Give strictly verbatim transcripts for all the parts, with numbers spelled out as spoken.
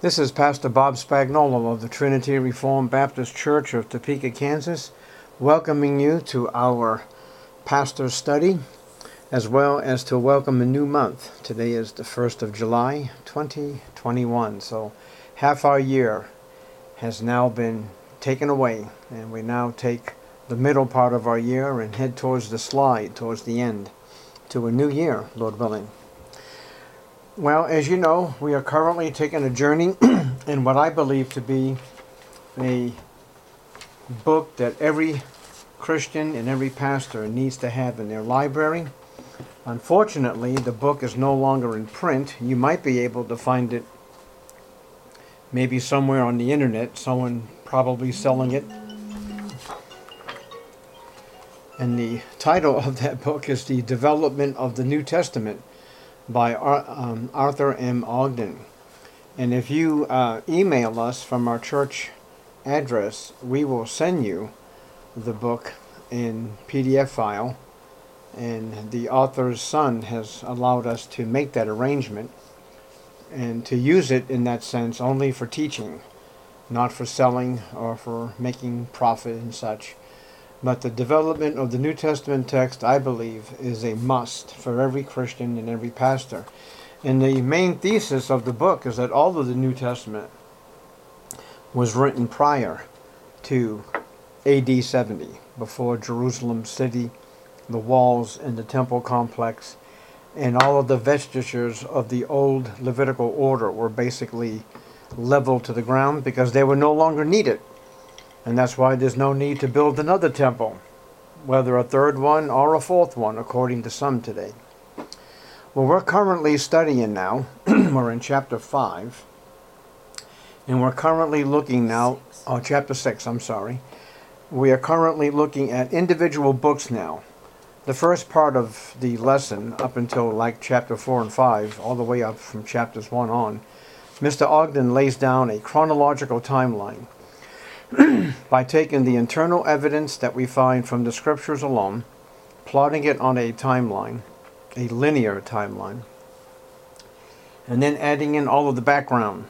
This is Pastor Bob Spagnolo of the Trinity Reformed Baptist Church of Topeka, Kansas, welcoming you to our pastor study, as well as to welcome a new month. Today is the first of July, twenty twenty-one. So half our year has now been taken away, and we now take the middle part of our year and head towards the slide, towards the end, to a new year, Lord willing. Well, as you know, we are currently taking a journey in what I believe to be a book that every Christian and every pastor needs to have in their library. Unfortunately, the book is no longer in print. You might be able to find it maybe somewhere on the internet, someone probably selling it. And the title of that book is The Development of the New Testament by um, Arthur M. Ogden. And if you uh, email us from our church address, we will send you the book in P D F file. And the author's son has allowed us to make that arrangement and to use it in that sense only for teaching, not for selling or for making profit and such. But the development of the New Testament text, I believe, is a must for every Christian and every pastor. And the main thesis of the book is that all of the New Testament was written prior to A D seventy, before Jerusalem city, the walls and the temple complex, and all of the vestures of the old Levitical order were basically leveled to the ground because they were no longer needed. And that's why there's no need to build another temple, whether a third one or a fourth one, according to some today. Well, we're currently studying now. We're in chapter five. And we're currently looking now, oh, chapter six, I'm sorry. We are currently looking at individual books now. The first part of the lesson, up until like chapter four and five, all the way up from chapters one on, Mister Ogden lays down a chronological timeline by taking the internal evidence that we find from the scriptures alone, plotting it on a timeline, a linear timeline, and then adding in all of the background,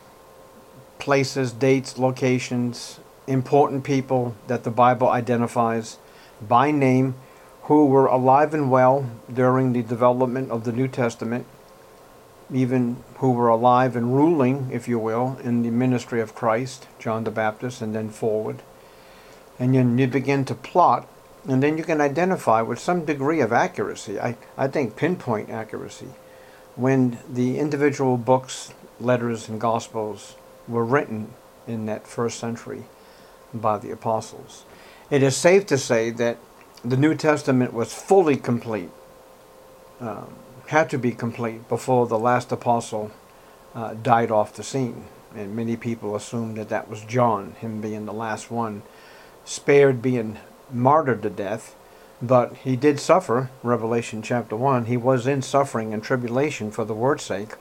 places, dates, locations, important people that the Bible identifies by name who were alive and well during the development of the New Testament, even who were alive and ruling, if you will, in the ministry of Christ, John the Baptist, and then forward. And then you begin to plot, and then you can identify with some degree of accuracy, I, I think pinpoint accuracy, when the individual books, letters, and gospels were written in that first century by the apostles. It is safe to say that the New Testament was fully complete, um, had to be complete before the last apostle uh, died off the scene. And many people assume that that was John, him being the last one, spared being martyred to death. But he did suffer, Revelation chapter one. He was in suffering and tribulation for the word's sake.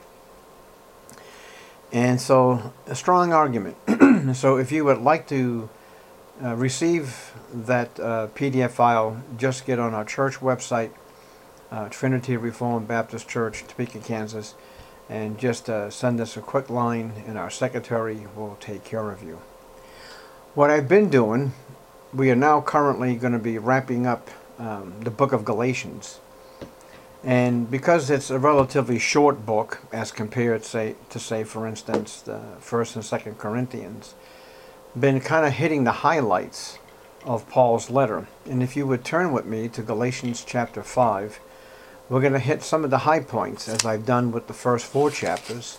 And so, a strong argument. So if you would like to uh, receive that uh, P D F file, just get on our church website, Uh, Trinity Reformed Baptist Church, Topeka, Kansas, and just uh, send us a quick line and our secretary will take care of you. What I've been doing, we are now currently going to be wrapping up um, the book of Galatians. And because it's a relatively short book as compared say, to say, for instance, the First and Second Corinthians, been kind of hitting the highlights of Paul's letter. And if you would turn with me to Galatians chapter five, we're going to hit some of the high points, as I've done with the first four chapters.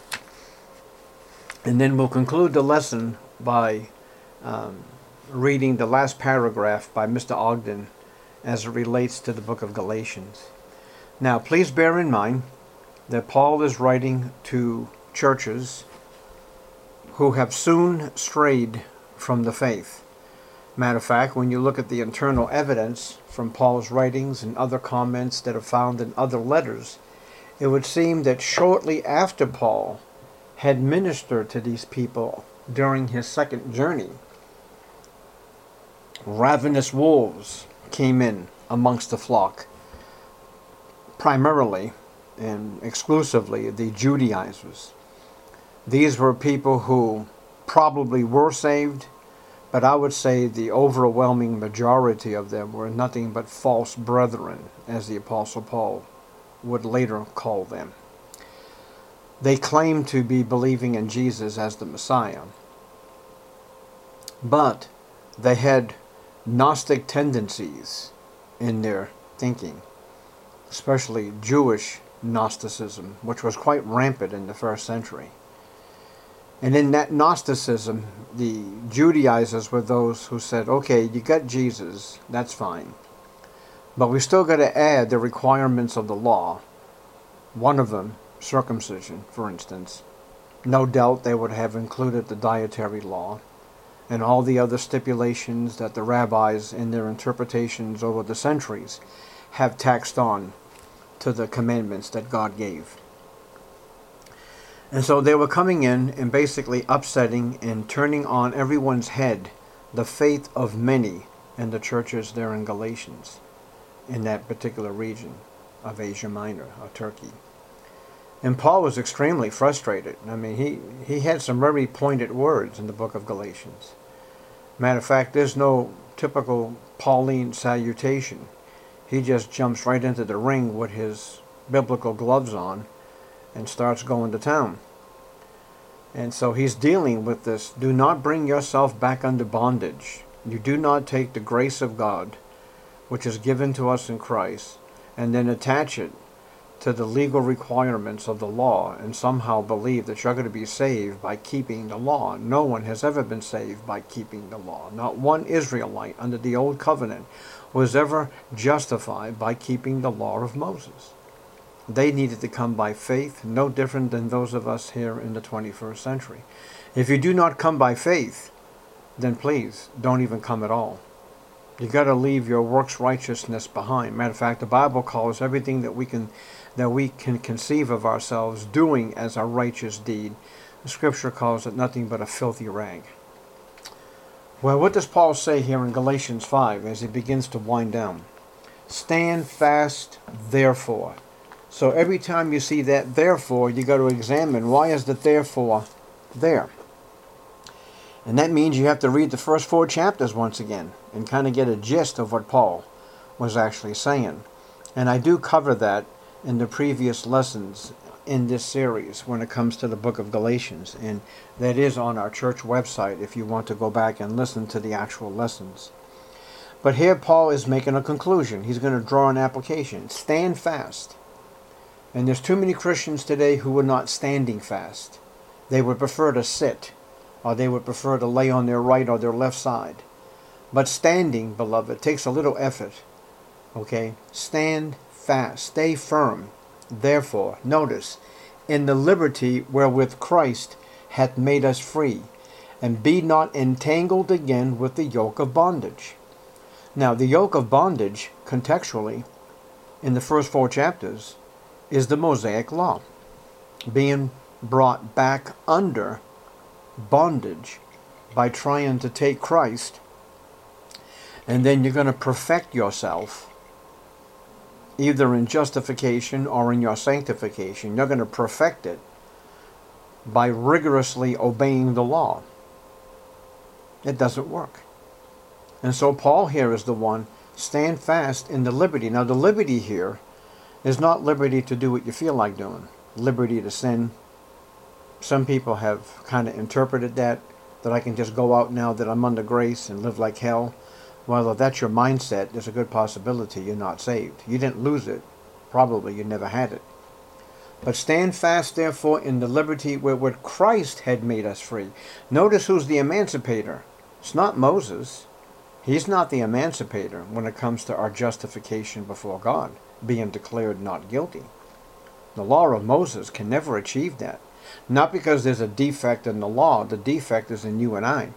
And then we'll conclude the lesson by um, reading the last paragraph by Mister Ogden as it relates to the book of Galatians. Now, please bear in mind that Paul is writing to churches who have soon strayed from the faith. Matter of fact, when you look at the internal evidence from Paul's writings and other comments that are found in other letters, it would seem that shortly after Paul had ministered to these people during his second journey, ravenous wolves came in amongst the flock, primarily and exclusively the Judaizers. These were people who probably were saved, but I would say the overwhelming majority of them were nothing but false brethren, as the Apostle Paul would later call them. They claimed to be believing in Jesus as the Messiah, but they had Gnostic tendencies in their thinking, especially Jewish Gnosticism, which was quite rampant in the first century. And in that Gnosticism, the Judaizers were those who said, okay, you got Jesus, that's fine, but we still got to add the requirements of the law. One of them, circumcision, for instance. No doubt they would have included the dietary law and all the other stipulations that the rabbis in their interpretations over the centuries have taxed on to the commandments that God gave. And so they were coming in and basically upsetting and turning on everyone's head the faith of many in the churches there in Galatians, in that particular region of Asia Minor, or Turkey. And Paul was extremely frustrated. I mean, he, he had some very pointed words in the book of Galatians. Matter of fact, there's no typical Pauline salutation. He just jumps right into the ring with his biblical gloves on and starts going to town. And so he's dealing with this. Do not bring yourself back under bondage. You do not take the grace of God, which is given to us in Christ, and then attach it to the legal requirements of the law and somehow believe that you're going to be saved by keeping the law. No one has ever been saved by keeping the law. Not one Israelite under the Old Covenant was ever justified by keeping the law of Moses. They needed to come by faith, no different than those of us here in the twenty-first century. If you do not come by faith, then please don't even come at all. You got to leave your works righteousness behind. Matter of fact, the Bible calls everything that we can that we can conceive of ourselves doing as a righteous deed. The Scripture calls it nothing but a filthy rag. Well, what does Paul say here in Galatians five as he begins to wind down? Stand fast, therefore. So every time you see that therefore, you got to examine, why is the therefore there? And that means you have to read the first four chapters once again and kind of get a gist of what Paul was actually saying. And I do cover that in the previous lessons in this series when it comes to the book of Galatians. And that is on our church website if you want to go back and listen to the actual lessons. But here Paul is making a conclusion. He's going to draw an application. Stand fast. And there's too many Christians today who are not standing fast. They would prefer to sit, or they would prefer to lay on their right or their left side. But standing, beloved, takes a little effort. Okay? Stand fast. Stay firm. Therefore, notice, in the liberty wherewith Christ hath made us free, and be not entangled again with the yoke of bondage. Now, the yoke of bondage, contextually, in the first four chapters, is the Mosaic law, being brought back under bondage by trying to take Christ, and then you're going to perfect yourself either in justification or in your sanctification. You're going to perfect it by rigorously obeying the law. It doesn't work. And so Paul here is the one, stand fast in the liberty. Now the liberty here is not liberty to do what you feel like doing. Liberty to sin. Some people have kind of interpreted that, that I can just go out now that I'm under grace and live like hell. Well, if that's your mindset, there's a good possibility you're not saved. You didn't lose it. Probably you never had it. But stand fast, therefore, in the liberty wherewith Christ had made us free. Notice who's the emancipator. It's not Moses. He's not the emancipator when it comes to our justification before God, being declared not guilty. The law of Moses can never achieve that. Not because there's a defect in the law. The defect is in you and I.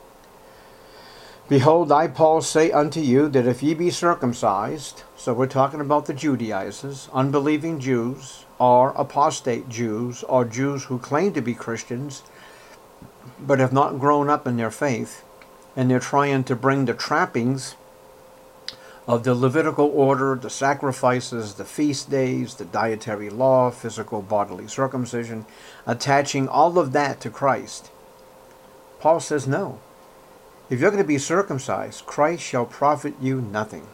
Behold, I, Paul, say unto you that if ye be circumcised, so we're talking about the Judaizers, unbelieving Jews, or apostate Jews, or Jews who claim to be Christians, but have not grown up in their faith, and they're trying to bring the trappings of the Levitical order, the sacrifices, the feast days, the dietary law, physical bodily circumcision, attaching all of that to Christ. Paul says no. If you're going to be circumcised, Christ shall profit you nothing.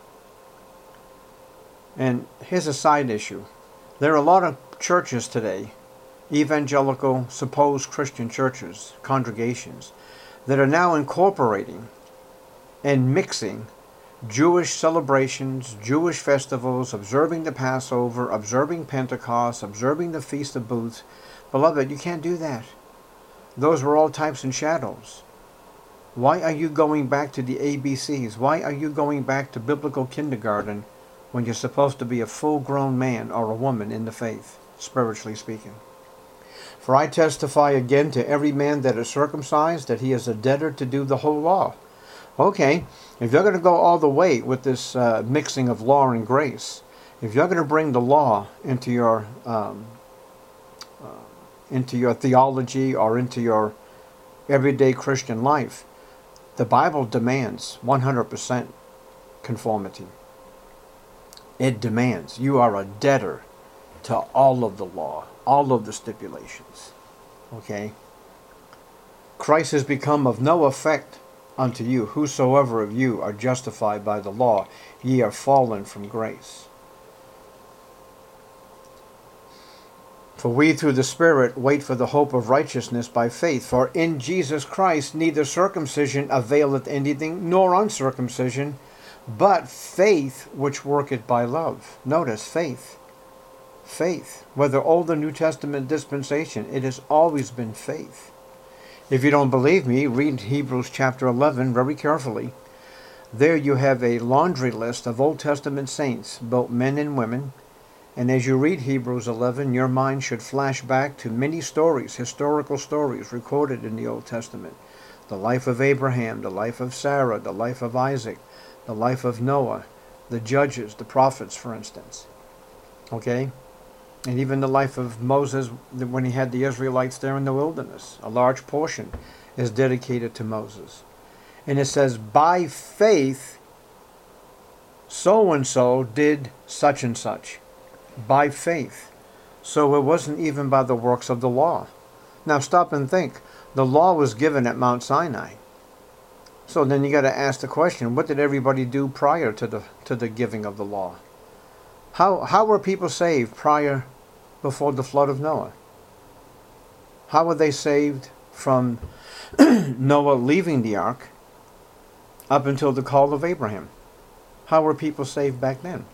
And here's a side issue. There are a lot of churches today, evangelical, supposed Christian churches, congregations, that are now incorporating and mixing Jewish celebrations, Jewish festivals, observing the Passover, observing Pentecost, observing the Feast of Booths. Beloved, you can't do that. Those were all types and shadows. Why are you going back to the A B Cs? Why are you going back to biblical kindergarten when you're supposed to be a full-grown man or a woman in the faith, spiritually speaking? For I testify again to every man that is circumcised that he is a debtor to do the whole law. Okay, if you're going to go all the way with this uh, mixing of law and grace, if you're going to bring the law into your um, uh, into your theology or into your everyday Christian life, the Bible demands one hundred percent conformity. It demands you are a debtor to all of the law, all of the stipulations. Okay? Christ has become of no effect unto you. Whosoever of you are justified by the law, ye are fallen from grace. For we through the Spirit wait for the hope of righteousness by faith. For in Jesus Christ neither circumcision availeth anything, nor uncircumcision, but faith which worketh by love. Notice, faith. Faith. Whether Old or New Testament dispensation, it has always been faith. If you don't believe me, read Hebrews chapter eleven very carefully. There you have a laundry list of Old Testament saints, both men and women. And as you read Hebrews eleven, your mind should flash back to many stories, historical stories recorded in the Old Testament. The life of Abraham, the life of Sarah, the life of Isaac, the life of Noah, the judges, the prophets, for instance. Okay? And even the life of Moses when he had the Israelites there in the wilderness. A large portion is dedicated to Moses. And it says, by faith, so-and-so did such and such. By faith. So it wasn't even by the works of the law. Now stop and think. The law was given at Mount Sinai. So then you got to ask the question, what did everybody do prior to the to the giving of the law? How how were people saved prior before the flood of Noah? How were they saved from Noah leaving the ark up until the call of Abraham? How were people saved back then?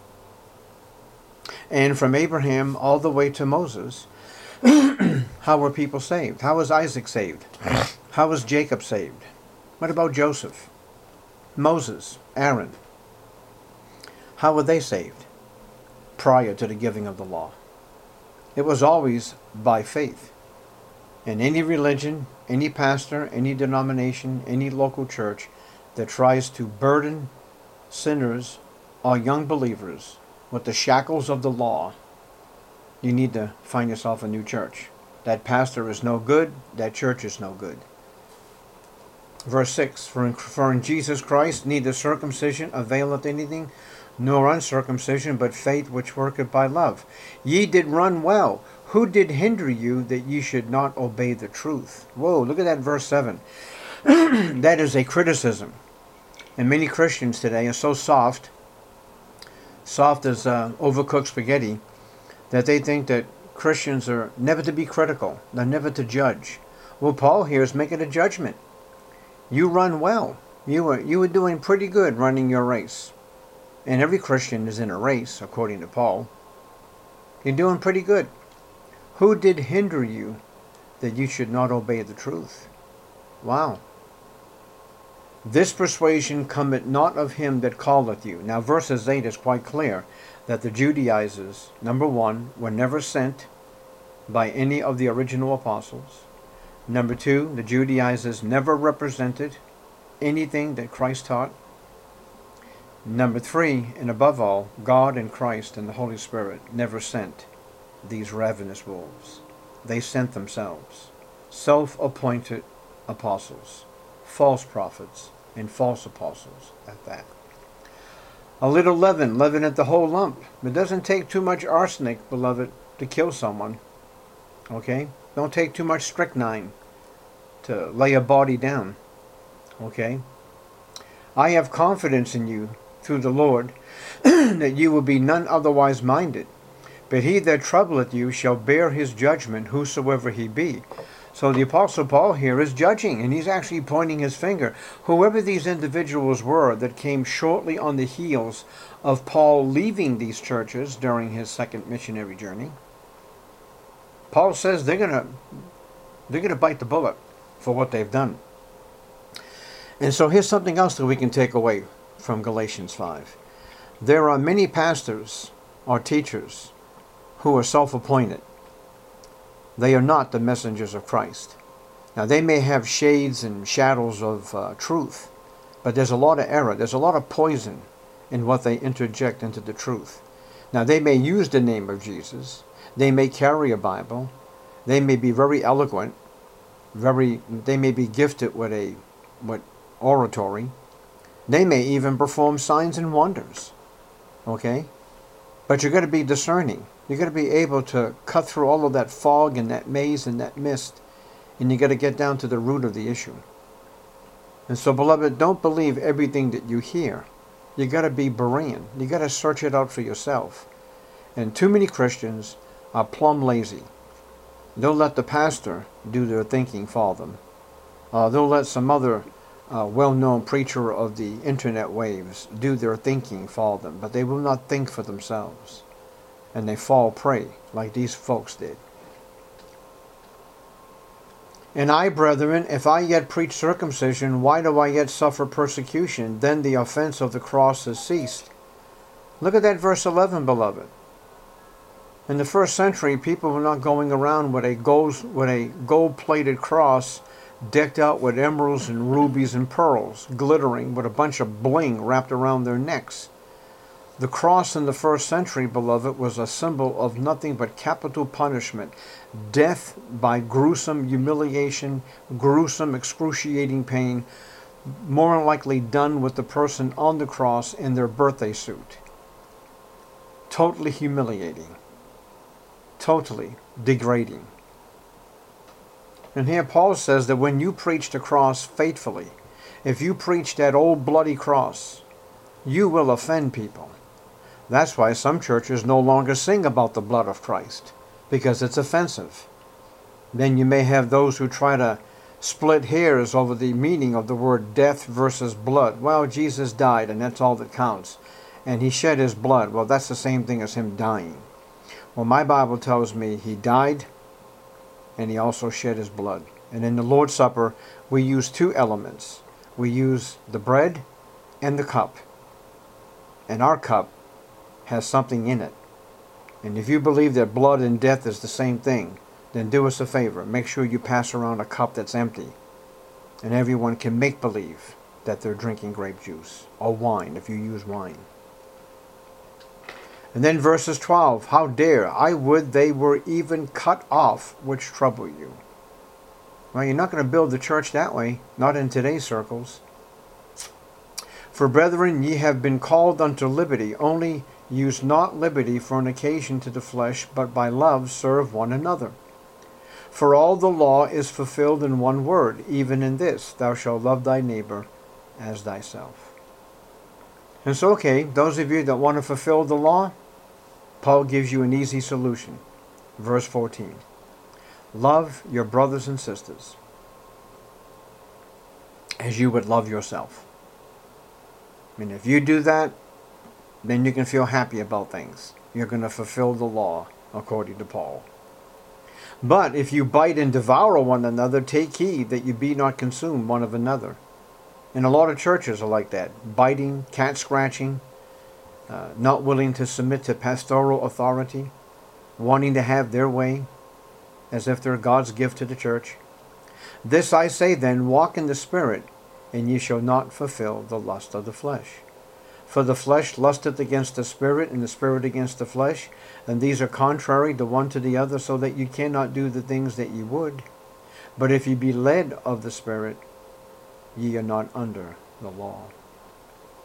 And from Abraham all the way to Moses, how were people saved? How was Isaac saved? How was Jacob saved? What about Joseph, Moses, Aaron? How were they saved prior to the giving of the law? It was always by faith. And any religion, any pastor, any denomination, any local church that tries to burden sinners or young believers with the shackles of the law, you need to find yourself a new church. That pastor is no good. That church is no good. Verse six, for in, for in Jesus Christ neither circumcision availeth anything, nor uncircumcision, but faith which worketh by love. Ye did run well. Who did hinder you that ye should not obey the truth? Whoa, look at that verse seven. That is a criticism. And many Christians today are so soft, soft as uh, overcooked spaghetti, that they think that Christians are never to be critical. They're never to judge. Well, Paul here is making a judgment. You run well. You were, you were doing pretty good running your race. And every Christian is in a race, according to Paul. You're doing pretty good. Who did hinder you that you should not obey the truth? Wow. This persuasion cometh not of him that calleth you. Now, verses eight is quite clear that the Judaizers, number one, were never sent by any of the original apostles. Number two, the Judaizers never represented anything that Christ taught. Number three, and above all, God and Christ and the Holy Spirit never sent these ravenous wolves. They sent themselves, self-appointed apostles, false prophets, and false apostles at that. A little leaven, leaveneth the whole lump. It doesn't take too much arsenic, beloved, to kill someone. Okay? Don't take too much strychnine to lay a body down. Okay? I have confidence in you through the Lord that you will be none otherwise minded. But he that troubleth you shall bear his judgment, whosoever he be. So the Apostle Paul here is judging, and he's actually pointing his finger. Whoever these individuals were that came shortly on the heels of Paul leaving these churches during his second missionary journey, Paul says they're gonna they're gonna bite the bullet for what they've done. And so here's something else that we can take away from Galatians five. There are many pastors or teachers who are self-appointed. They are not the messengers of Christ. Now, they may have shades and shadows of uh, truth, but there's a lot of error. There's a lot of poison in what they interject into the truth. Now, they may use the name of Jesus. They may carry a Bible. They may be very eloquent. Very, they may be gifted with a with oratory. They may even perform signs and wonders. Okay? But you're going to be discerning. You're going to be able to cut through all of that fog and that maze and that mist, and you got to get down to the root of the issue. And so, beloved, don't believe everything that you hear. You got to be Berean. You got to search it out for yourself. And too many Christians are plumb lazy. They'll let the pastor do their thinking for them. Uh, they'll let some other uh, well-known preacher of the internet waves do their thinking for them, but they will not think for themselves. And they fall prey, like these folks did. And I, brethren, if I yet preach circumcision, why do I yet suffer persecution? Then the offense of the cross has ceased. Look at that verse eleven, beloved. In the first century, people were not going around with a gold, with a gold-plated cross decked out with emeralds and rubies and pearls, glittering with a bunch of bling wrapped around their necks. The cross in the first century, beloved, was a symbol of nothing but capital punishment, death by gruesome humiliation, gruesome excruciating pain, more likely done with the person on the cross in their birthday suit. Totally humiliating. Totally degrading. And here Paul says that when you preach the cross faithfully, if you preach that old bloody cross, you will offend people. That's why some churches no longer sing about the blood of Christ, because it's offensive. Then you may have those who try to split hairs over the meaning of the word death versus blood. Well, Jesus died, and that's all that counts. And he shed his blood. Well, that's the same thing as him dying. Well, my Bible tells me he died, and he also shed his blood. And in the Lord's Supper, we use two elements. We use the bread and the cup. And our cup has something in it. And if you believe that blood and death is the same thing, then do us a favor. Make sure you pass around a cup that's empty. And everyone can make believe that they're drinking grape juice or wine if you use wine. And then verses twelve, how dare, I would they were even cut off which trouble you. Well, you're not going to build the church that way, not in today's circles. For brethren, ye have been called unto liberty, only use not liberty for an occasion to the flesh, but by love serve one another. For all the law is fulfilled in one word, even in this, thou shalt love thy neighbor as thyself. And so, okay, those of you that want to fulfill the law, Paul gives you an easy solution. Verse fourteen. Love your brothers and sisters as you would love yourself. And if you do that, then you can feel happy about things. You're going to fulfill the law, according to Paul. But if you bite and devour one another, take heed that you be not consumed one of another. And a lot of churches are like that. Biting, cat scratching, uh, not willing to submit to pastoral authority, wanting to have their way, as if they're God's gift to the church. This I say then, walk in the Spirit, and ye shall not fulfill the lust of the flesh. For the flesh lusteth against the Spirit, and the Spirit against the flesh, and these are contrary the one to the other, so that you cannot do the things that ye would. But if ye be led of the Spirit, ye are not under the law.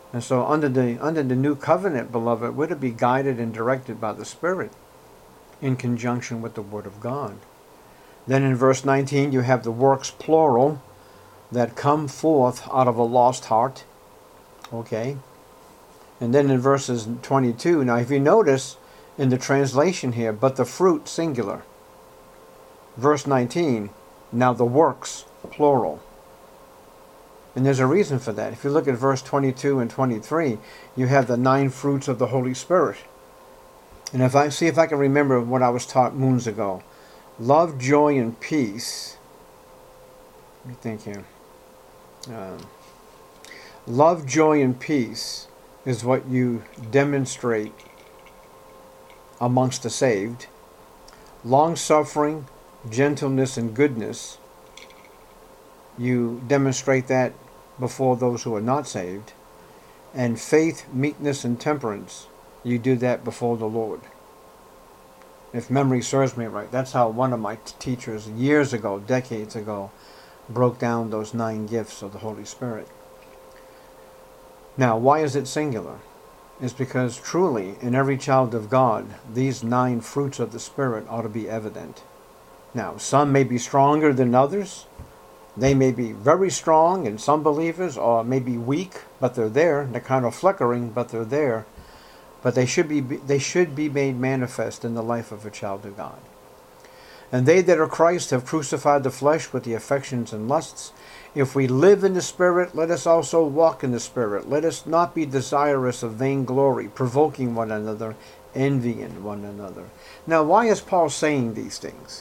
And so under the under the new covenant, beloved, we're to be guided and directed by the Spirit in conjunction with the Word of God. Then in verse nineteen you have the works plural that come forth out of a lost heart. Okay. And then in verses twenty-two, now if you notice in the translation here, but the fruit singular. Verse nineteen, now the works plural. And there's a reason for that. If you look at verse twenty-two and twenty-three, you have the nine fruits of the Holy Spirit. And if I see if I can remember what I was taught moons ago. Love, joy, and peace. Let me think here. Um, love, joy, and peace is what you demonstrate amongst the saved. Long-suffering, gentleness, and goodness, you demonstrate that before those who are not saved. And faith, meekness, and temperance, you do that before the Lord. If memory serves me right, that's how one of my t- teachers years ago, decades ago, broke down those nine gifts of the Holy Spirit. Now, why is it singular? It's because truly, in every child of God, these nine fruits of the Spirit ought to be evident. Now, some may be stronger than others. They may be very strong in some believers, or maybe weak, but they're there. They're kind of flickering, but they're there. But they should be they should be made manifest in the life of a child of God. And they that are Christ have crucified the flesh with the affections and lusts. If we live in the Spirit, let us also walk in the Spirit. Let us not be desirous of vainglory, provoking one another, envying one another. Now, why is Paul saying these things?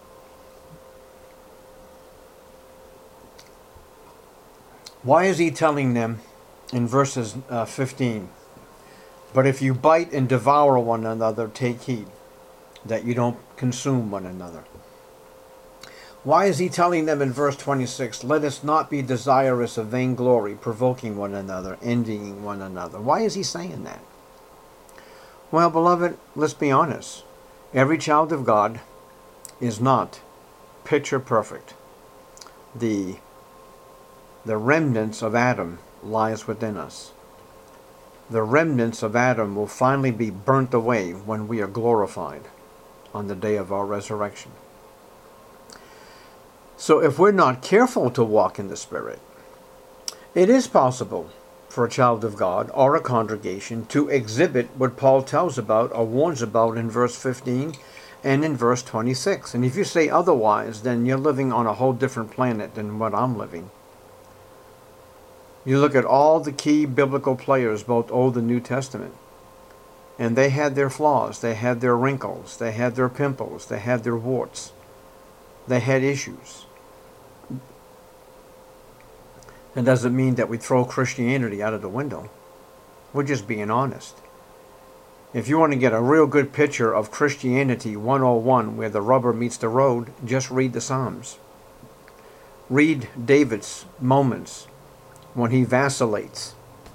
Why is he telling them in verses uh, fifteen, but if you bite and devour one another, take heed that you don't consume one another? Why is he telling them in verse twenty-six, let us not be desirous of vainglory, provoking one another, envying one another? Why is he saying that? Well, beloved, let's be honest. Every child of God is not picture perfect. The The remnants of Adam lies within us. The remnants of Adam will finally be burnt away when we are glorified on the day of our resurrection. So if we're not careful to walk in the Spirit, it is possible for a child of God or a congregation to exhibit what Paul tells about or warns about in verse fifteen and in verse twenty-six. And if you say otherwise, then you're living on a whole different planet than what I'm living. You look at all the key biblical players, both Old and New Testament, and they had their flaws, they had their wrinkles, they had their pimples, they had their warts, they had issues. That doesn't mean that we throw Christianity out of the window. We're just being honest. If you want to get a real good picture of Christianity one oh one, where the rubber meets the road, just read the Psalms. Read David's moments when he vacillates.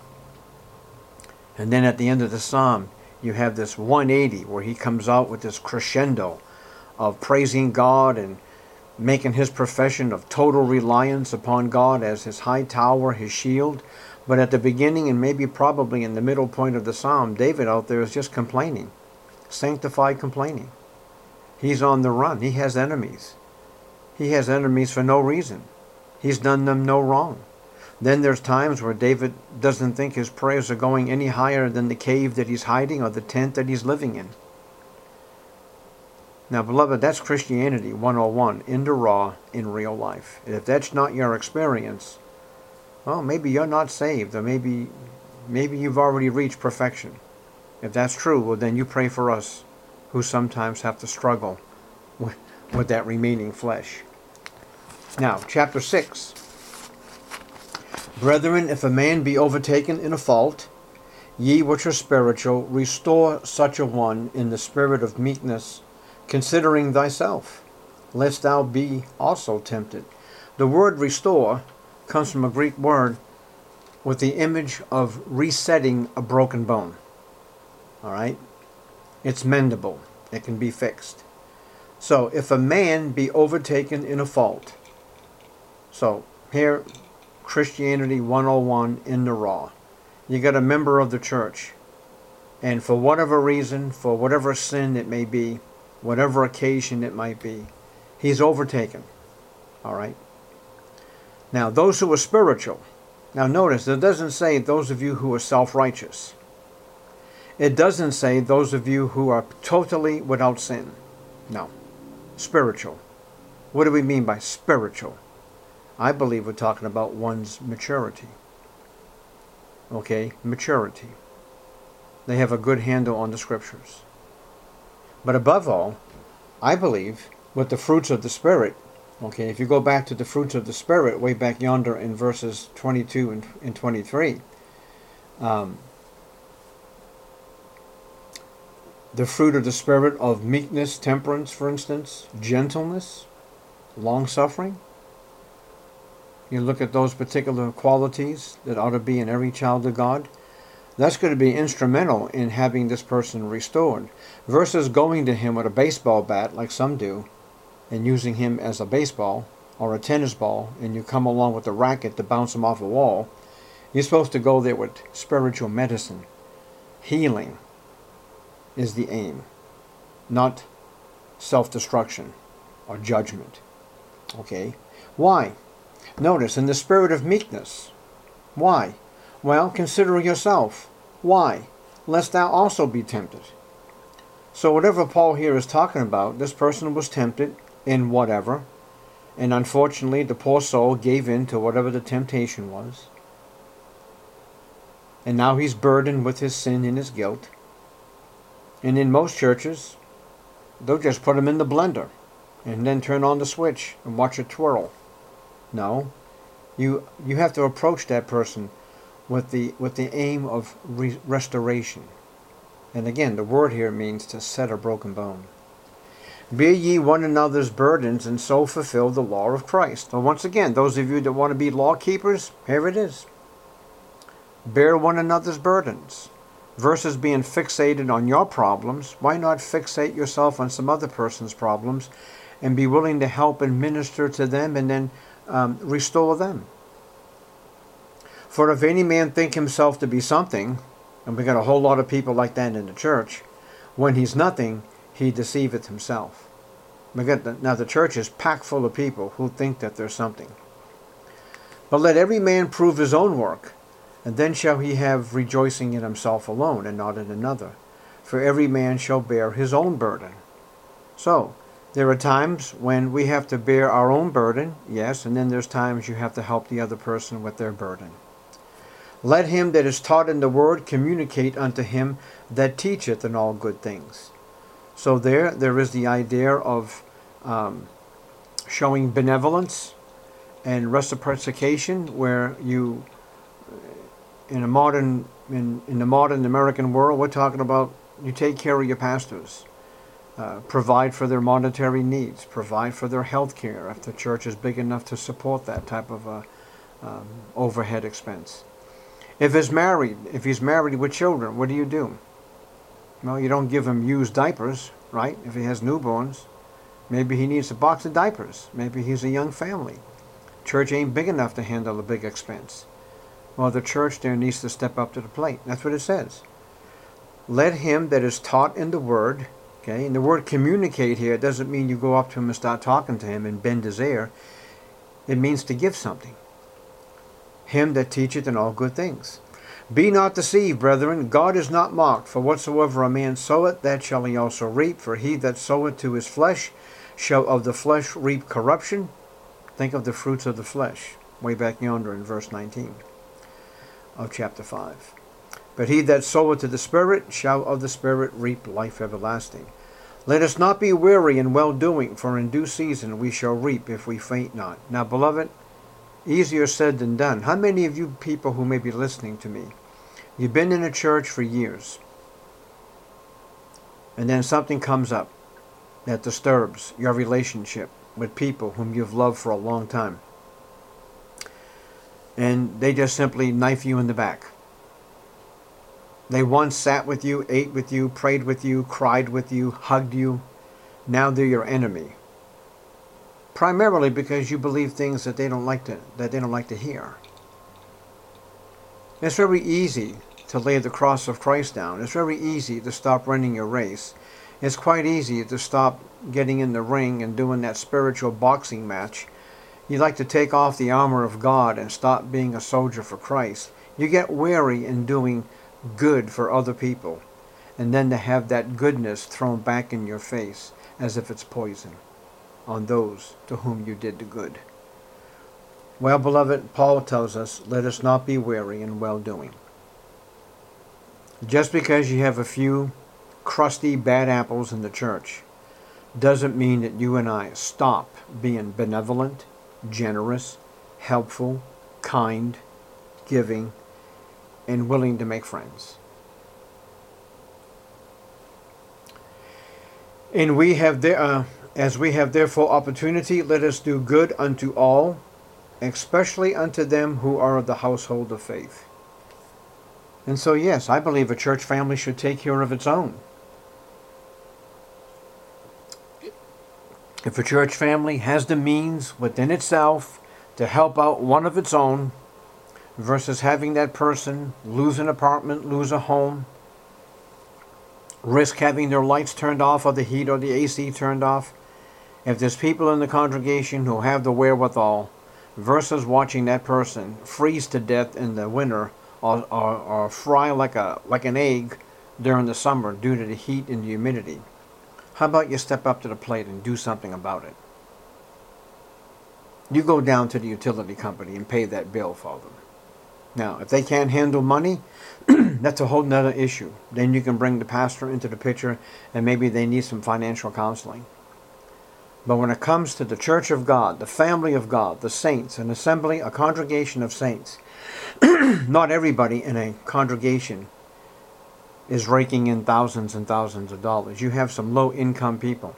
And then at the end of the psalm, you have this one eighty where he comes out with this crescendo of praising God and making his profession of total reliance upon God as his high tower, his shield. But at the beginning and maybe probably in the middle point of the psalm, David out there is just complaining. Sanctified complaining. He's on the run. He has enemies. He has enemies for no reason. He's done them no wrong. Then there's times where David doesn't think his prayers are going any higher than the cave that he's hiding or the tent that he's living in. Now, beloved, that's Christianity one oh one, in the raw, in real life. And if that's not your experience, well, maybe you're not saved, or maybe, maybe you've already reached perfection. If that's true, well, then you pray for us who sometimes have to struggle with, with that remaining flesh. Now, chapter six. Brethren, if a man be overtaken in a fault, ye which are spiritual, restore such a one in the spirit of meekness, considering thyself, lest thou be also tempted. The word restore comes from a Greek word with the image of resetting a broken bone. All right? It's mendable. It can be fixed. So, if a man be overtaken in a fault. So, here, Christianity one oh one in the raw. You got a member of the church, and for whatever reason, for whatever sin it may be, whatever occasion it might be, he's overtaken. All right? Now, those who are spiritual. Now, notice, it doesn't say those of you who are self-righteous. It doesn't say those of you who are totally without sin. No. Spiritual. What do we mean by spiritual? I believe we're talking about one's maturity. Okay? Maturity. They have a good handle on the scriptures. But above all, I believe with the fruits of the Spirit, okay, if you go back to the fruits of the Spirit, way back yonder in verses twenty-two and, and twenty-three, um, the fruit of the Spirit of meekness, temperance, for instance, gentleness, long-suffering. You look at those particular qualities that ought to be in every child of God. That's going to be instrumental in having this person restored, versus going to him with a baseball bat like some do and using him as a baseball or a tennis ball, and you come along with a racket to bounce him off a wall. You're supposed to go there with spiritual medicine. Healing is the aim, not self-destruction or judgment. Okay? Why? Notice, in the spirit of meekness. Why? Well, consider yourself. Why? Lest thou also be tempted. So whatever Paul here is talking about, this person was tempted in whatever, and unfortunately the poor soul gave in to whatever the temptation was. And now he's burdened with his sin and his guilt. And in most churches, they'll just put him in the blender and then turn on the switch and watch it twirl. No, you you have to approach that person with the with the aim of re restoration. And again, the word here means to set a broken bone. Bear ye one another's burdens, and so fulfill the law of Christ. So once again, those of you that want to be law keepers, here it is. Bear one another's burdens. Versus being fixated on your problems, why not fixate yourself on some other person's problems and be willing to help and minister to them and then um, restore them? For if any man think himself to be something, and we got a whole lot of people like that in the church, when he's nothing, he deceiveth himself. We got the, now the church is packed full of people who think that they're something. But let every man prove his own work, and then shall he have rejoicing in himself alone, and not in another. For every man shall bear his own burden. So, there are times when we have to bear our own burden, yes, and then there's times you have to help the other person with their burden. Let him that is taught in the word communicate unto him that teacheth in all good things. So there, there is the idea of um, showing benevolence and reciprocation, where you, in a modern, in, in the modern American world, we're talking about you take care of your pastors, uh, provide for their monetary needs, provide for their health care if the church is big enough to support that type of a um, overhead expense. If he's married, if he's married with children, what do you do? Well, you don't give him used diapers, right? If he has newborns, maybe he needs a box of diapers. Maybe he's a young family. Church ain't big enough to handle a big expense. Well, the church there needs to step up to the plate. That's what it says. Let him that is taught in the word, okay, and the word communicate here doesn't mean you go up to him and start talking to him and bend his ear. It means to give something. Him that teacheth in all good things. Be not deceived, brethren, God is not mocked, for whatsoever a man soweth, that shall he also reap. For he that soweth to his flesh shall of the flesh reap corruption. Think of the fruits of the flesh, way back yonder in verse nineteen of chapter five. But he that soweth to the Spirit shall of the Spirit reap life everlasting. Let us not be weary in well-doing, for in due season we shall reap if we faint not. Now, beloved, easier said than done. How many of you people who may be listening to me, you've been in a church for years, and then something comes up that disturbs your relationship with people whom you've loved for a long time, and they just simply knife you in the back. They once sat with you, ate with you, prayed with you, cried with you, hugged you. Now they're your enemy. Primarily because you believe things that they don't like to that they don't like to hear. It's very easy to lay the cross of Christ down. It's very easy to stop running your race. It's quite easy to stop getting in the ring and doing that spiritual boxing match. You like to take off the armor of God and stop being a soldier for Christ. You get weary in doing good for other people, and then to have that goodness thrown back in your face as if it's poison on those to whom you did the good. Well, beloved, Paul tells us, let us not be weary in well-doing. Just because you have a few crusty bad apples in the church doesn't mean that you and I stop being benevolent, generous, helpful, kind, giving, and willing to make friends. And we have there, uh, as we have therefore opportunity, let us do good unto all, especially unto them who are of the household of faith. And so, yes, I believe a church family should take care of its own. If a church family has the means within itself to help out one of its own, versus having that person lose an apartment, lose a home, risk having their lights turned off or the heat or the A C turned off, if there's people in the congregation who have the wherewithal, versus watching that person freeze to death in the winter or, or, or fry like a like an egg during the summer due to the heat and the humidity, how about you step up to the plate and do something about it? You go down to the utility company and pay that bill for them. Now, if they can't handle money, that's a whole nother issue. Then you can bring the pastor into the picture, and maybe they need some financial counseling. But when it comes to the church of God, the family of God, the saints, an assembly, a congregation of saints, not everybody in a congregation is raking in thousands and thousands of dollars. You have some low-income people,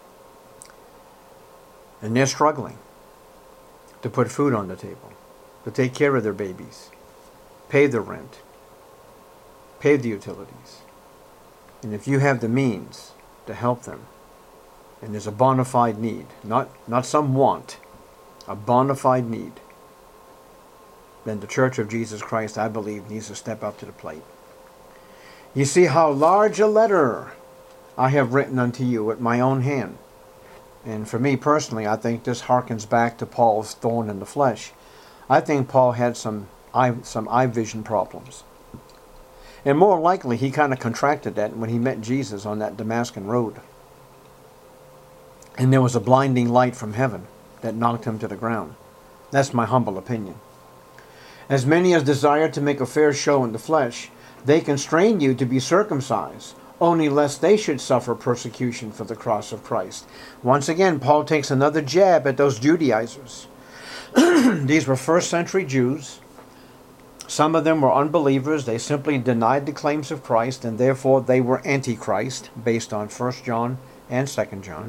and they're struggling to put food on the table, to take care of their babies, pay the rent, pay the utilities. And if you have the means to help them, and there's a bona fide need, not, not some want, a bona fide need, then the Church of Jesus Christ, I believe, needs to step up to the plate. You see how large a letter I have written unto you with my own hand. And for me personally, I think this harkens back to Paul's thorn in the flesh. I think Paul had some eye, some eye vision problems. And more likely, he kind of contracted that when he met Jesus on that Damascus road. And there was a blinding light from heaven that knocked him to the ground. That's my humble opinion. As many as desire to make a fair show in the flesh, they constrain you to be circumcised, only lest they should suffer persecution for the cross of Christ. Once again, Paul takes another jab at those Judaizers. These were first century Jews. Some of them were unbelievers. They simply denied the claims of Christ, and therefore they were antichrist, based on First John and Second John.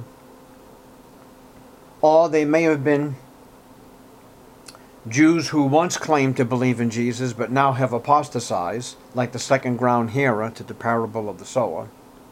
Or they may have been Jews who once claimed to believe in Jesus, but now have apostatized, like the second ground hearer to the parable of the sower.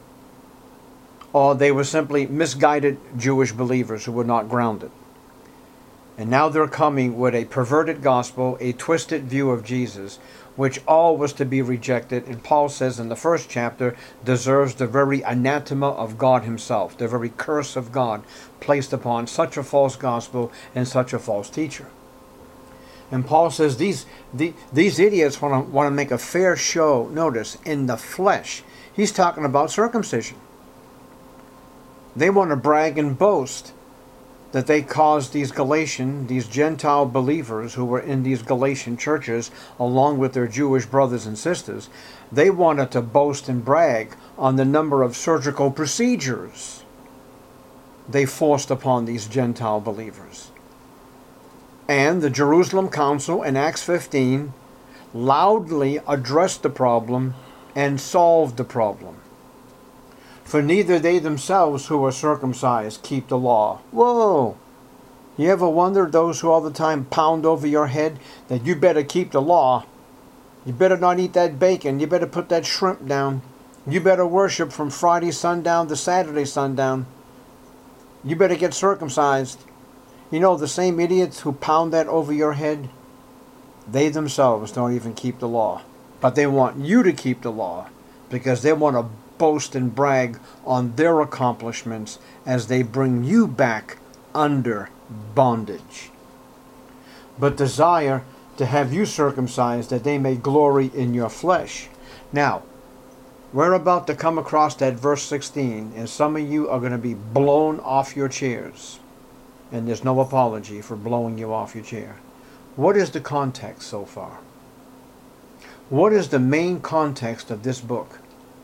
Or they were simply misguided Jewish believers who were not grounded. And now they're coming with a perverted gospel, a twisted view of Jesus, which all was to be rejected, and Paul says in the first chapter, deserves the very anathema of God himself, the very curse of God placed upon such a false gospel and such a false teacher. And Paul says these, the, these idiots want to, want to make a fair show, notice, in the flesh. He's talking about circumcision. They want to brag and boast that they caused these Galatian, these Gentile believers who were in these Galatian churches, along with their Jewish brothers and sisters, they wanted to boast and brag on the number of surgical procedures they forced upon these Gentile believers. And the Jerusalem Council in Acts fifteen loudly addressed the problem and solved the problem. For neither they themselves who are circumcised keep the law. Whoa! You ever wonder those who all the time pound over your head that you better keep the law? You better not eat that bacon. You better put that shrimp down. You better worship from Friday sundown to Saturday sundown. You better get circumcised. You know, the same idiots who pound that over your head, They themselves don't even keep the law. But they want you to keep the law because they want to boast and brag on their accomplishments as they bring you back under bondage. But desire to have you circumcised that they may glory in your flesh. Now, we're about to come across that verse sixteen, and some of you are going to be blown off your chairs. And there's no apology for blowing you off your chair. What is the context so far? What is the main context of this book?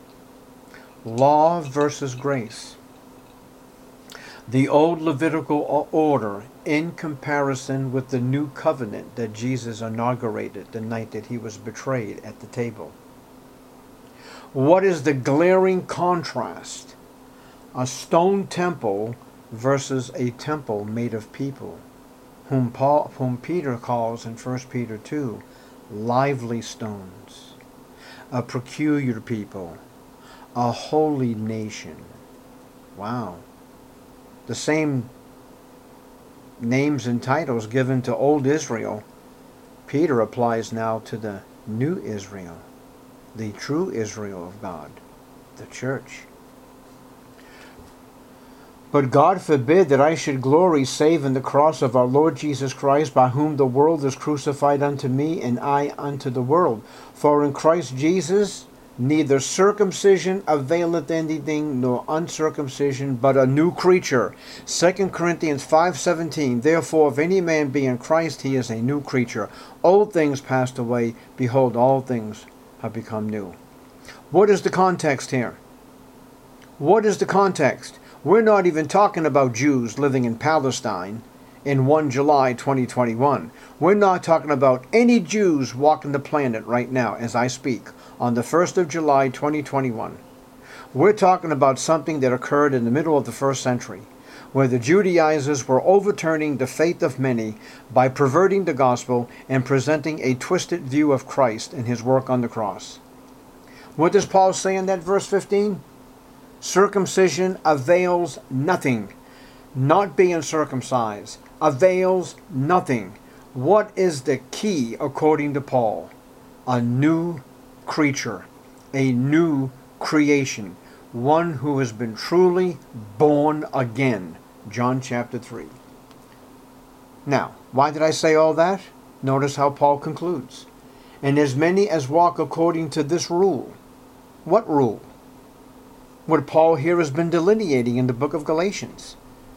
Law versus grace. The old Levitical order in comparison with the new covenant that Jesus inaugurated the night that he was betrayed at the table. What is the glaring contrast? A stone temple versus a temple made of people, whom Paul, whom Peter calls in First Peter two, lively stones, a peculiar people, a holy nation. Wow. The same names and titles given to old Israel, Peter applies now to the new Israel, the true Israel of God, the church. But God forbid that I should glory save in the cross of our Lord Jesus Christ, by whom the world is crucified unto me, and I unto the world. For in Christ Jesus neither circumcision availeth anything, nor uncircumcision, but a new creature. Second Corinthians five seventeen. Therefore, if any man be in Christ, he is a new creature. Old things passed away. Behold, all things have become new. What is the context here? What is the context? We're not even talking about Jews living in Palestine in First July twenty twenty-one. We're not talking about any Jews walking the planet right now as I speak on the first of July twenty twenty-one. We're talking about something that occurred in the middle of the first century, where the Judaizers were overturning the faith of many by perverting the gospel and presenting a twisted view of Christ and his work on the cross. What does Paul say in that verse fifteen? Circumcision avails nothing. Not being circumcised avails nothing. What is the key according to Paul? A new creature, a new creation, one who has been truly born again. John chapter three. Now, why did I say all that? Notice how Paul concludes. And as many as walk according to this rule. What rule? What Paul here has been delineating in the book of Galatians.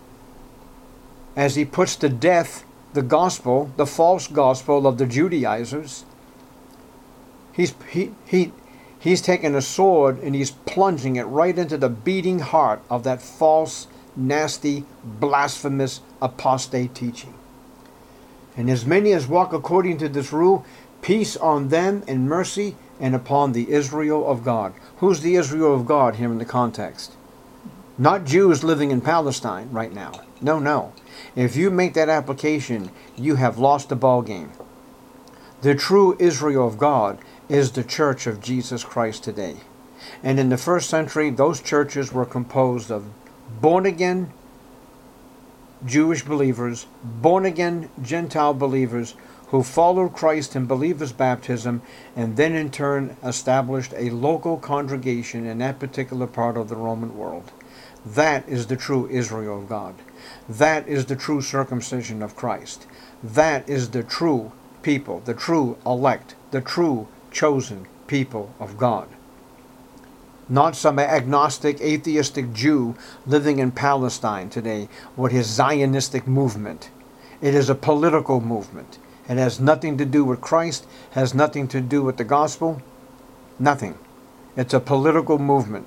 As he puts to death the gospel, the false gospel of the Judaizers, he's, he, he, he's taking a sword and he's plunging it right into the beating heart of that false, nasty, blasphemous, apostate teaching. And as many as walk according to this rule, peace on them and mercy and upon the Israel of God. Who's the Israel of God here in the context? Not Jews living in Palestine right now. No, no. If you make that application, you have lost the ball game. The true Israel of God is the church of Jesus Christ today. And in the first century, those churches were composed of born-again Jewish believers, born-again Gentile believers, who followed Christ and believed his baptism, and then in turn established a local congregation in that particular part of the Roman world. That is the true Israel of God. That is the true circumcision of Christ. That is the true people, the true elect, the true chosen people of God. Not some agnostic, atheistic Jew living in Palestine today with his Zionistic movement. It is a political movement. It has nothing to do with Christ, has nothing to do with the gospel, nothing. It's a political movement.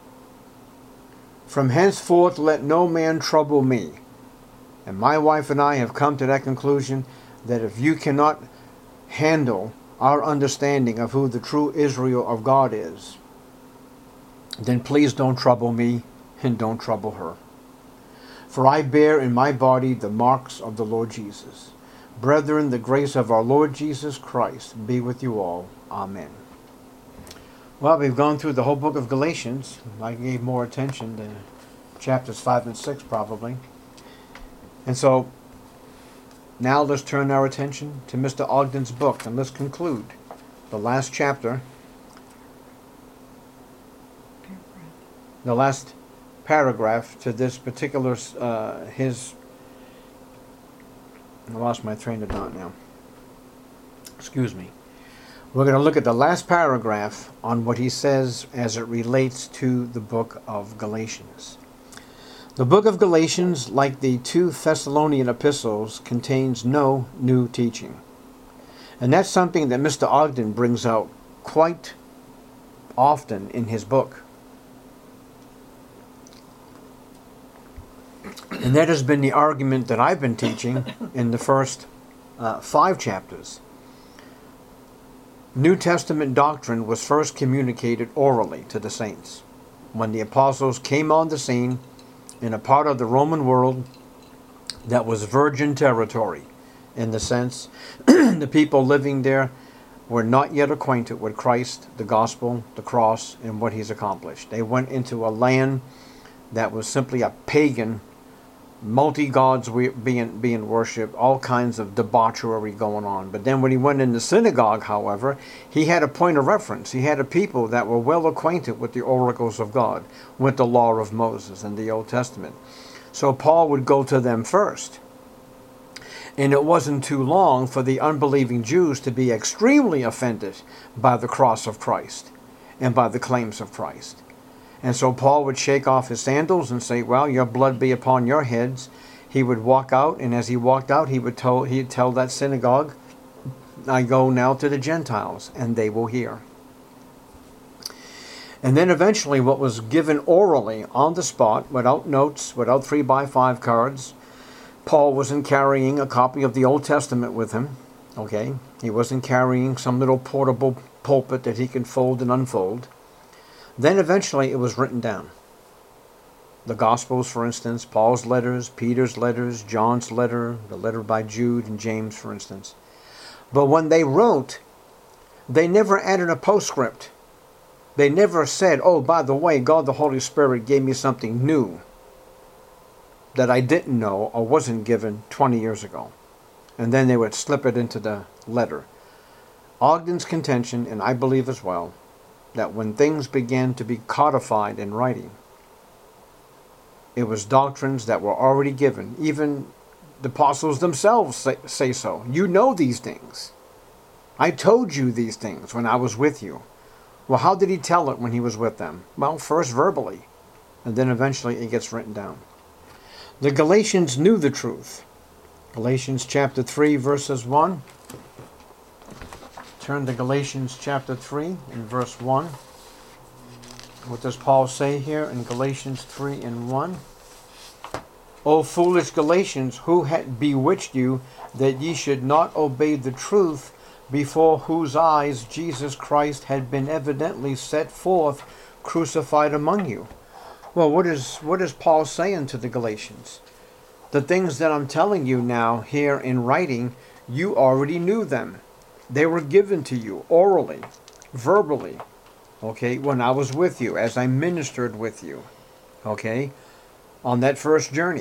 From henceforth let no man trouble me. And my wife and I have come to that conclusion that if you cannot handle our understanding of who the true Israel of God is, then please don't trouble me and don't trouble her. For I bear in my body the marks of the Lord Jesus. Brethren, the grace of our Lord Jesus Christ be with you all. Amen. Well, we've gone through the whole book of Galatians. I gave more attention to chapters five and six probably. And so, Now let's turn our attention to Mister Ogden's book, and let's conclude the last chapter, the last paragraph to this particular, uh, his, I lost my train of thought now. Excuse me. We're going to look at the last paragraph on what he says as it relates to the book of Galatians. The book of Galatians, like the two Thessalonian epistles, contains no new teaching. And that's something that Mister Ogden brings out quite often in his book. And that has been the argument that I've been teaching in the first uh, five chapters. New Testament doctrine was first communicated orally to the saints when the apostles came on the scene in a part of the Roman world that was virgin territory, in the sense the people living there were not yet acquainted with Christ, the gospel, the cross, and what he's accomplished. They went into a land that was simply a pagan, multi-gods being, being worshipped, all kinds of debauchery going on. But then when he went in the synagogue, however, he had a point of reference. He had a people that were well acquainted with the oracles of God, with the law of Moses and the Old Testament. So Paul would go to them first. And it wasn't too long for the unbelieving Jews to be extremely offended by the cross of Christ and by the claims of Christ. And so Paul would shake off his sandals and say, well, your blood be upon your heads. He would walk out, and as he walked out, he would tell, he'd tell that synagogue, I go now to the Gentiles, and they will hear. And then eventually what was given orally on the spot, without notes, without three by five cards, Paul wasn't carrying a copy of the Old Testament with him. Okay? He wasn't carrying some little portable pulpit that he can fold and unfold. Then eventually it was written down. The Gospels, for instance, Paul's letters, Peter's letters, John's letter, the letter by Jude and James, for instance. But when they wrote, they never added a postscript. They never said, oh, by the way, God the Holy Spirit gave me something new that I didn't know or wasn't given twenty years ago. And then they would slip it into the letter. Ogden's contention, and I believe as well, that when things began to be codified in writing, it was doctrines that were already given. Even the apostles themselves say, say so. You know these things. I told you these things when I was with you. Well, how did he tell it when he was with them? Well, first verbally, and then eventually it gets written down. The Galatians knew the truth. Galatians chapter three, verses one. Turn to Galatians chapter three and verse one. What does Paul say here in Galatians three and one? O foolish Galatians, who had bewitched you that ye should not obey the truth, before whose eyes Jesus Christ had been evidently set forth, crucified among you? Well, what is, what is Paul saying to the Galatians? The things that I'm telling you now here in writing, you already knew them. They were given to you orally, verbally, okay, when I was with you, as I ministered with you, okay, on that first journey.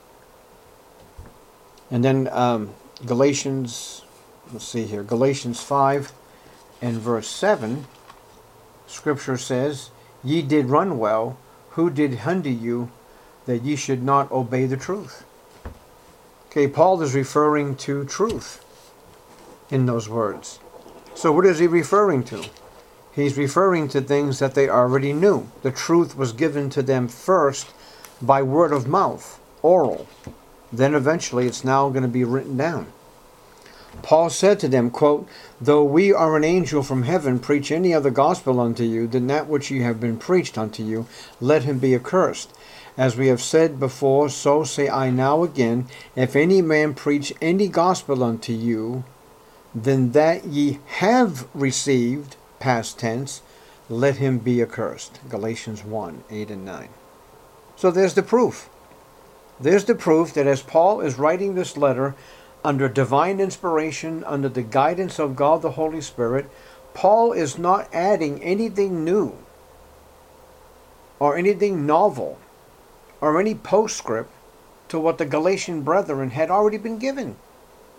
And then um, Galatians, let's see here, Galatians five and verse seven, Scripture says, ye did run well, who did hinder you that ye should not obey the truth? Okay, Paul is referring to truth in those words. So what is he referring to? He's referring to things that they already knew. The truth was given to them first by word of mouth, oral. Then eventually it's now going to be written down. Paul said to them, quote, though we or an angel from heaven preach any other gospel unto you than that which ye have been preached unto you, let him be accursed. As we have said before, so say I now again, if any man preach any gospel unto you, then that ye have received, past tense, let him be accursed. Galatians one, eight and nine. So there's the proof. There's the proof that as Paul is writing this letter under divine inspiration, under the guidance of God the Holy Spirit, Paul is not adding anything new or anything novel or any postscript to what the Galatian brethren had already been given.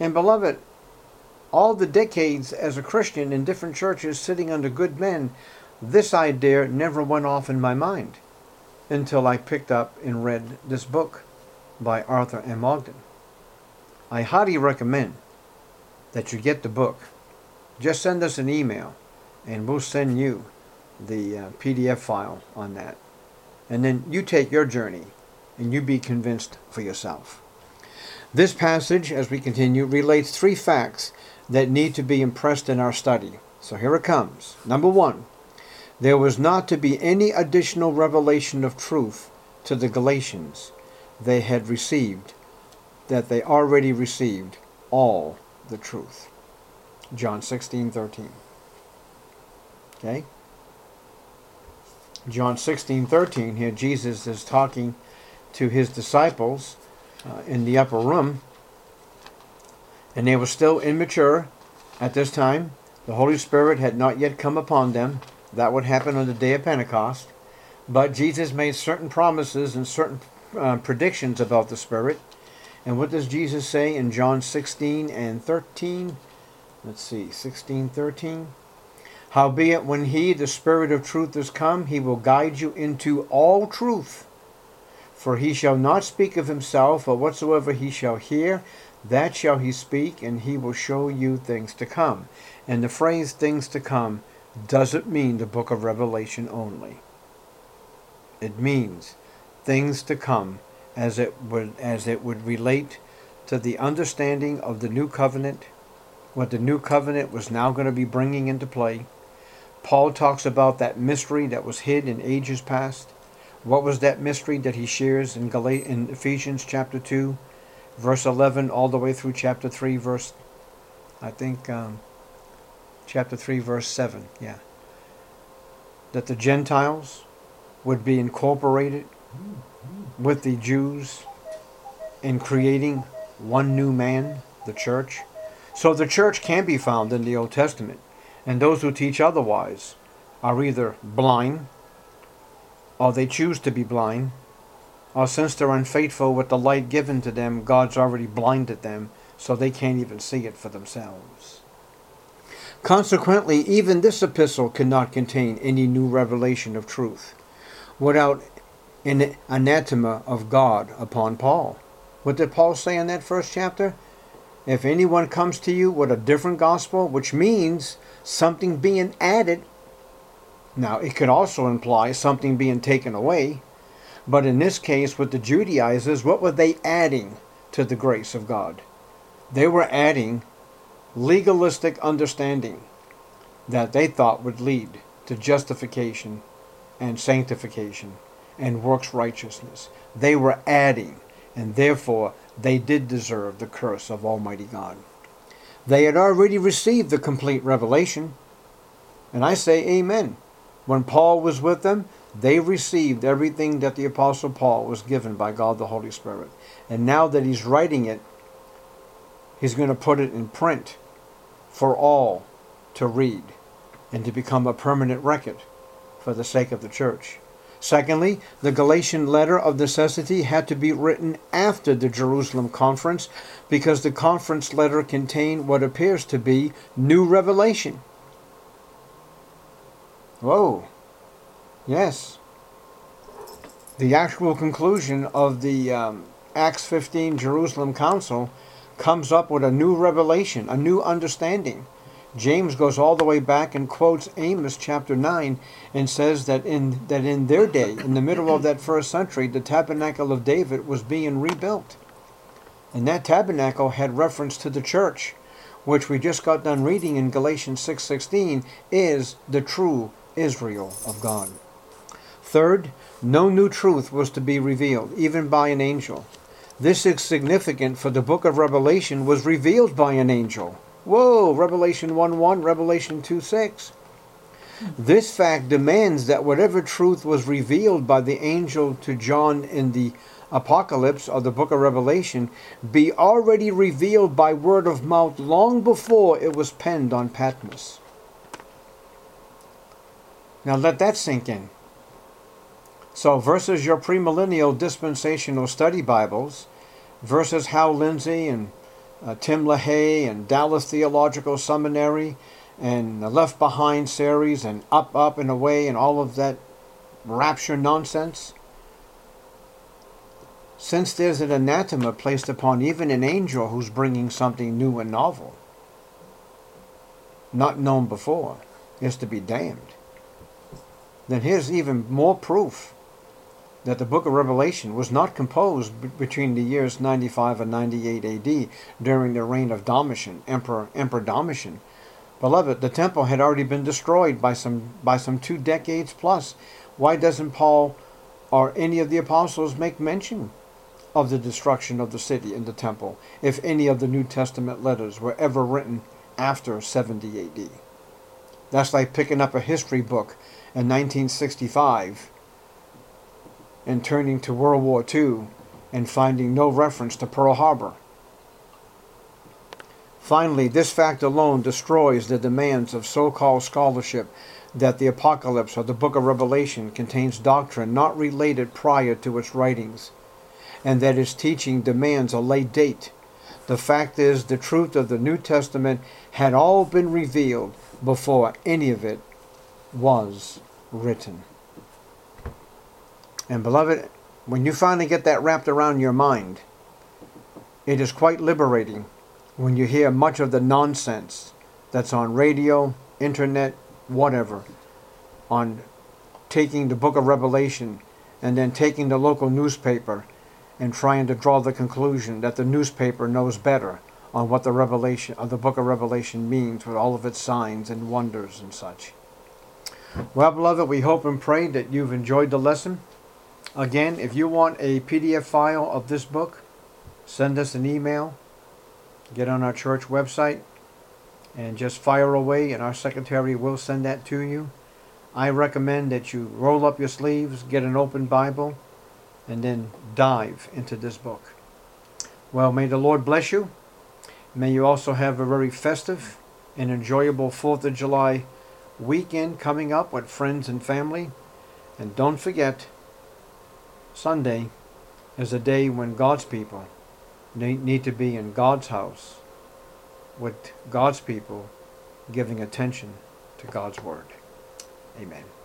And beloved, all the decades as a Christian in different churches sitting under good men, this idea never went off in my mind until I picked up and read this book by Arthur M. Ogden. I highly recommend that you get the book. Just send us an email and we'll send you the uh, P D F file on that. And then you take your journey and you be convinced for yourself. This passage, as we continue, relates three facts that need to be impressed in our study. So here it comes. Number one, there was not to be any additional revelation of truth to the Galatians. They had received, that they already received all the truth. John sixteen thirteen. Okay? John sixteen thirteen, here Jesus is talking to his disciples uh, in the upper room, and they were still immature at this time. The Holy Spirit had not yet come upon them. That would happen on the day of Pentecost. But Jesus made certain promises and certain uh, predictions about the Spirit. And what does Jesus say in John sixteen and thirteen? Let's see, sixteen, thirteen. Howbeit, when he, the Spirit of truth, is come, he will guide you into all truth. For he shall not speak of himself, but whatsoever he shall hear, that shall he speak, and he will show you things to come. And the phrase things to come doesn't mean the book of Revelation only. It means things to come as it would as it would relate to the understanding of the new covenant, what the new covenant was now going to be bringing into play. Paul talks about that mystery that was hid in ages past. What was that mystery that he shares in Gal- in Ephesians chapter two, verse eleven, all the way through chapter three, verse, I think, um, chapter three, verse seven, yeah. That the Gentiles would be incorporated with the Jews in creating one new man, the church. So the church can be found in the Old Testament. And those who teach otherwise are either blind, or they choose to be blind, or since they're unfaithful with the light given to them, God's already blinded them, so they can't even see it for themselves. Consequently, even this epistle cannot contain any new revelation of truth without an anathema of God upon Paul. What did Paul say in that first chapter? If anyone comes to you with a different gospel, which means something being added, now it could also imply something being taken away, but in this case with the Judaizers, what were they adding to the grace of God? They were adding legalistic understanding that they thought would lead to justification and sanctification and works righteousness. They were adding, and therefore they did deserve the curse of Almighty God. They had already received the complete revelation, and I say amen. When Paul was with them, they received everything that the Apostle Paul was given by God the Holy Spirit. And now that he's writing it, he's going to put it in print for all to read and to become a permanent record for the sake of the church. Secondly, the Galatian letter of necessity had to be written after the Jerusalem conference because the conference letter contained what appears to be new revelation. Whoa. Yes. The actual conclusion of the um, Acts fifteen Jerusalem Council comes up with a new revelation, a new understanding. James goes all the way back and quotes Amos chapter nine and says that in that in their day, in the middle of that first century, the tabernacle of David was being rebuilt. And that tabernacle had reference to the church, which we just got done reading in Galatians six sixteen, is the true Israel of God. Third, no new truth was to be revealed, even by an angel. This is significant, for the book of Revelation was revealed by an angel. Whoa, Revelation one one, Revelation two six. This fact demands that whatever truth was revealed by the angel to John in the Apocalypse or the book of Revelation be already revealed by word of mouth long before it was penned on Patmos. Now let that sink in. So versus your premillennial dispensational study Bibles, versus Hal Lindsey and uh, Tim LaHaye and Dallas Theological Seminary and the Left Behind series and Up, Up and Away and all of that rapture nonsense. Since there's an anathema placed upon even an angel who's bringing something new and novel, not known before, is to be damned, then here's even more proof that the book of Revelation was not composed b- between the years ninety-five and ninety-eight A D during the reign of Domitian, Emperor Emperor Domitian. Beloved, the temple had already been destroyed by some by some two decades plus. Why doesn't Paul or any of the apostles make mention of the destruction of the city and the temple if any of the New Testament letters were ever written after seventy A D? That's like picking up a history book in nineteen sixty-five and turning to World War Two and finding no reference to Pearl Harbor. Finally, this fact alone destroys the demands of so-called scholarship that the Apocalypse or the book of Revelation contains doctrine not related prior to its writings, and that its teaching demands a late date. The fact is, the truth of the New Testament had all been revealed before any of it was written. And beloved, when you finally get that wrapped around your mind, it is quite liberating when you hear much of the nonsense that's on radio, internet, whatever, on taking the book of Revelation and then taking the local newspaper and trying to draw the conclusion that the newspaper knows better on what the revelation of the book of Revelation means with all of its signs and wonders and such. Well, beloved, we hope and pray that you've enjoyed the lesson. Again, if you want a P D F file of this book, send us an email, get on our church website, and just fire away, and our secretary will send that to you. I recommend that you roll up your sleeves, get an open Bible, and then dive into this book. Well, may the Lord bless you. May you also have a very festive and enjoyable fourth of July weekend coming up with friends and family. And don't forget, Sunday is a day when God's people need to be in God's house with God's people giving attention to God's Word. Amen.